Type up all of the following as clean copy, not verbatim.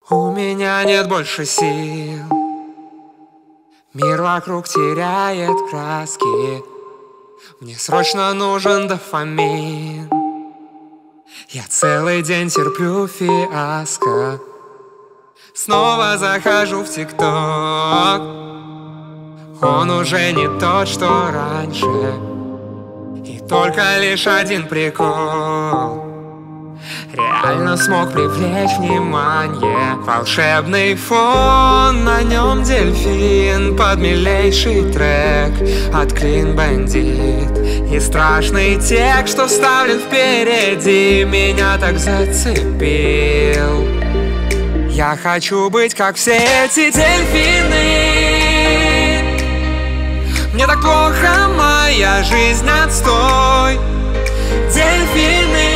У меня нет больше сил, мир вокруг теряет краски. Мне срочно нужен дофамин. Я целый день терплю фиаско. Снова захожу в ТикТок. Он уже не тот, что раньше. И только лишь один прикол реально смог привлечь внимание. Волшебный фон, на нем дельфин, под милейший трек от Clean Bandit. И страшный текст, что вставлен впереди, меня так зацепил. Я хочу быть, как все эти дельфины. Мне так плохо, моя жизнь отстой. Дельфины,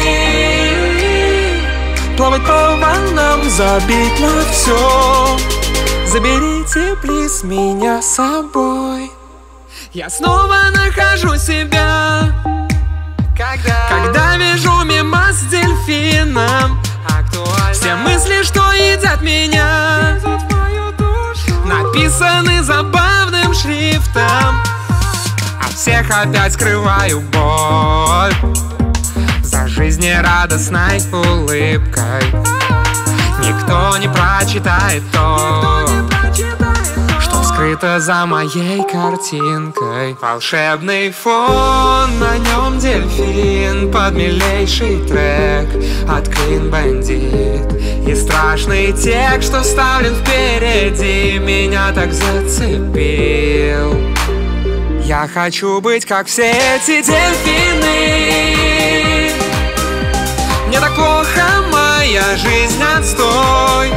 плавать по волнам, забить на все. Заберите, плиз, меня с собой. Я снова нахожу себя, когда вижу мимо с дельфином. Все мысли, что едят меня, написаны забавным шрифтом. От всех опять скрываю боль за жизнерадостной улыбкой. Никто не прочитает то, что скрыто за моей картинкой. Волшебный фон, на нем дельфин, под милейший трек от Clean Bandit. И страшный текст, что вставлен впереди, меня так зацепил. Я хочу быть, как все эти дельфины. Мне так плохо, моя жизнь отстой.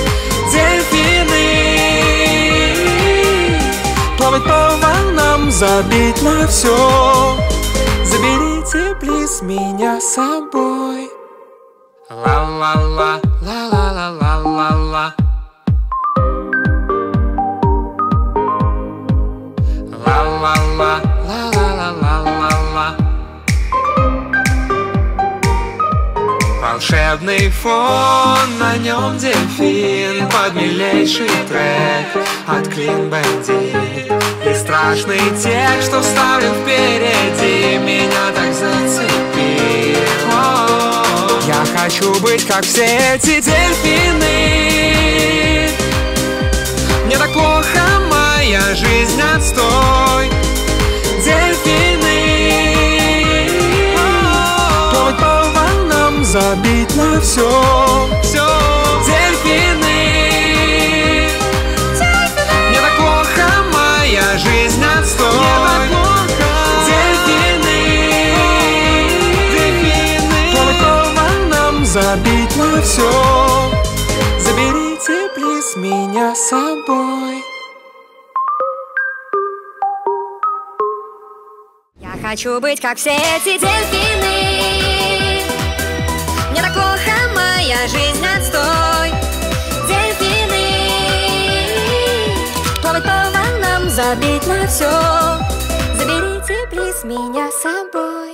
Дельфины, плавать по волнам, забить на все. Заберите, плиз, меня с собой. Ла-ла-ла, ла-ла-ла-ла-ла-ла. Ла-ла-ла, ла-ла-ла-ла-ла-ла. Волшебный фон, на нем дельфин, под милейший трек от Clean Bandit. И страшный текст, что вставлен впереди, меня так зацепил. Я хочу быть, как все эти дельфины. Мне так плохо, моя жизнь отстой. Дельфины, плавать по волнам, забить на все. Дельфины, мне так плохо, моя жизнь отстой. Дельфины, плавать по волнам, забить на все. Заберите, плиз, меня с собой. Я хочу быть, как все эти дельфины. Мне так плохо, моя жизнь отстой. Дельфины, плавать по волнам, забить на все. Заберите, плиз, меня с собой.